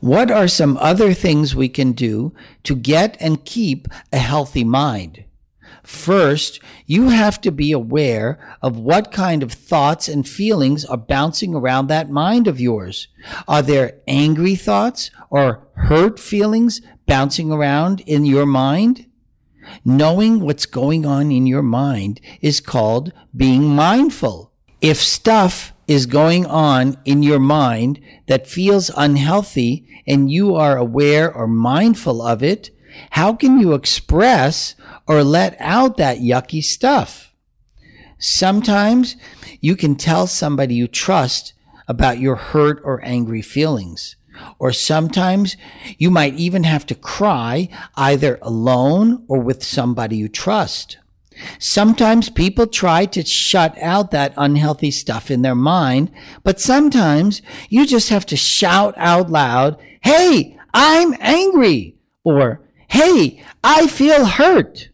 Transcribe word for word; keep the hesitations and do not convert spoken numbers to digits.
What are some other things we can do to get and keep a healthy mind? First, you have to be aware of what kind of thoughts and feelings are bouncing around that mind of yours. Are there angry thoughts or hurt feelings bouncing around in your mind? Knowing what's going on in your mind is called being mindful. If stuff is going on in your mind that feels unhealthy and you are aware or mindful of it, how can you express or let out that yucky stuff? Sometimes you can tell somebody you trust about your hurt or angry feelings. Or sometimes you might even have to cry either alone or with somebody you trust. Sometimes people try to shut out that unhealthy stuff in their mind, but sometimes you just have to shout out loud, "Hey, I'm angry," or "Hey, I feel hurt."